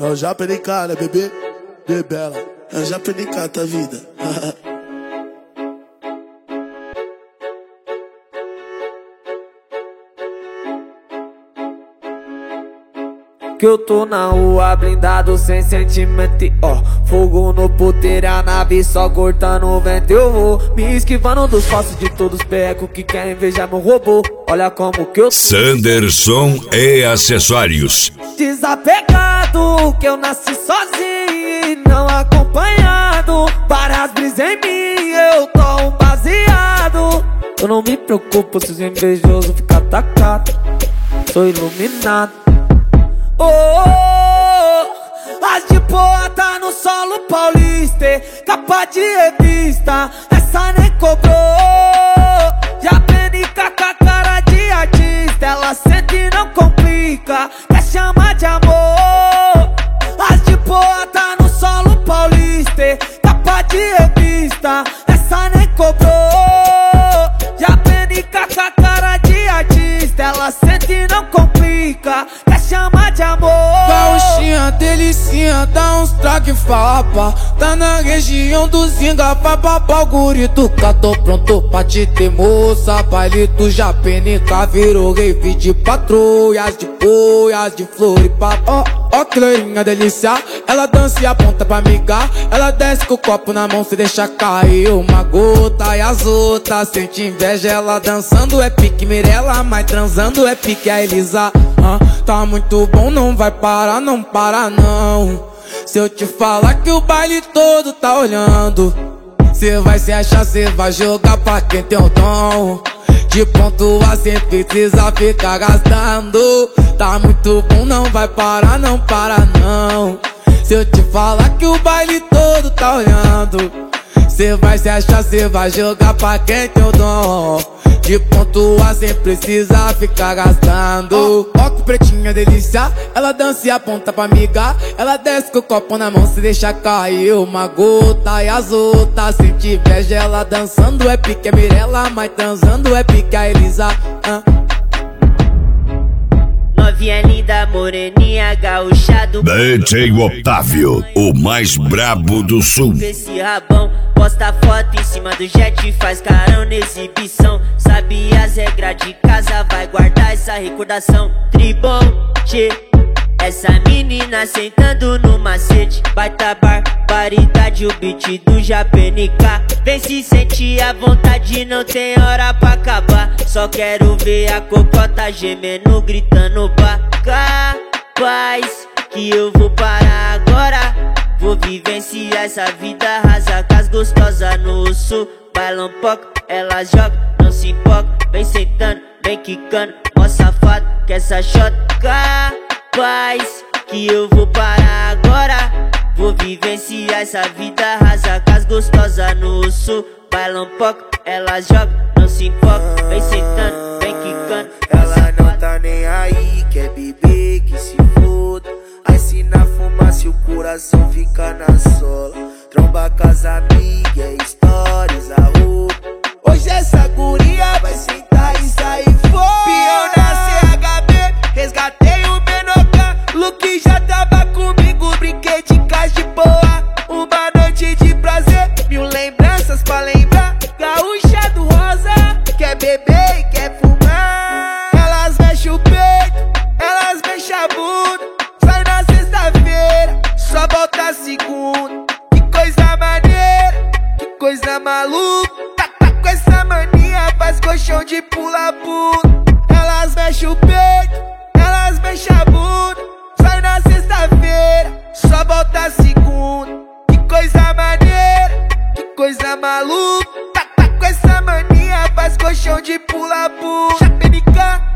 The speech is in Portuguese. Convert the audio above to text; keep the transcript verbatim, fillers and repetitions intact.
É o Japenica, né, bebê? Bebela. É o Japenica, tá vida. Que eu tô na rua blindado sem sentimento, ó. Fogo no puteiro, a nave só cortando o vento. Eu vou me esquivando dos passos de todos os perrecos que querem invejar meu robô. Olha como que eu tô. Sanderson e acessórios. Desapegado, que eu nasci sozinho, não acompanhado. Várias brisas em mim, eu tô um baseado. Eu não me preocupo se os invejosos ficar atacado. Sou iluminado. Oh, oh, as de boa tá no solo paulista, capa de revista, essa nem cobrou. Japenica com a cara de artista, ela sente e não complica, quer chamar de amor. As de boa tá no solo paulista, capa de revista, essa nem cobrou. Japenica com a cara de artista, ela sente e não complica, quer chamar de amor. Gauchinha, delicinha, dá uns traque fapa. Tá na região do Zinga, papapá, o gurito cá, tô pronto pra te ter moça. Baile do Japenica virou rave de patrulhas, de boias, de floripa. Ó, ó que loirinha delícia, ela dança e aponta pra amigar. Ela desce com o copo na mão, se deixa cair uma gota. E as outras sente inveja, ela dançando é pique Mirella, mas transando é pique a Elisa. Ah, tá muito bom, não vai parar, não para não. Se eu te falar que o baile todo tá olhando, cê vai se achar, cê vai jogar pra quem tem o dom de pontuar sem precisa ficar gastando. Tá muito bom, não vai parar, não para não. Se eu te falar que o baile todo tá olhando, cê vai se achar, cê vai jogar pra quem tem o dom de pontuar sem precisar ficar gastando. Ó, ó que pretinha delícia, ela dança e aponta pra amiga. Ela desce com o copo na mão, se deixa cair uma gota. E as outras sente inveja, ela dançando é pique a Mirella, mas transando é pique a Elisa. ah. Novinha linda, moreninha, gaúcha do D J Otávio, o mais brabo do sul. Esse rabão, posta foto em cima do jet, faz carão na exibição. Sabe as regras de casa, vai guardar essa recordação. Tribom, tchê, essa menina sentando no macete. Baita barbaridade, o beat do Japenica. Vem se sentir à vontade, não tem hora pra acabar. Só quero ver a cocota gemendo, gritando pá. Capaz que eu vou parar agora. Vou vivenciar essa vida rasa com as gostosas no sul. Bailam pouco, elas jogam, não se importa. Vem sentando, vem quicando, mó safado que essa shot. Capaz que eu vou parar agora. Vou vivenciar essa vida rasa com as gostosas no sul. Bailam pouco, elas jogam, não se importa. Vem sentando, vem quicando. Ela não tá nem aí, quer beber, que se foda. Aí se na fumaça o coração fica na sola. Tromba com as amigas, stories, a roupa. Hoje essa guria vai sentar e sair fora. Pião na C H B, resgatei o Benoca. Luke já tava comigo, brinquei de caixa de boa. Uma noite de prazer, mil lembranças pra lembrar. Gaúcha do rosa, quer beber e quer fumar. Elas mexem o peito, elas mexem a bunda. Sai na sexta-feira, só volta segunda. Que coisa maneira, que coisa maluca. Tá, tá com essa mania, faz colchão de pula-pula. Elas mexem o peito, elas mexem a bunda. Sai na sexta-feira, só volta segunda. Que coisa maneira, que coisa maluca. Tá, tá com essa mania, faz colchão de pula-pula. Japenica.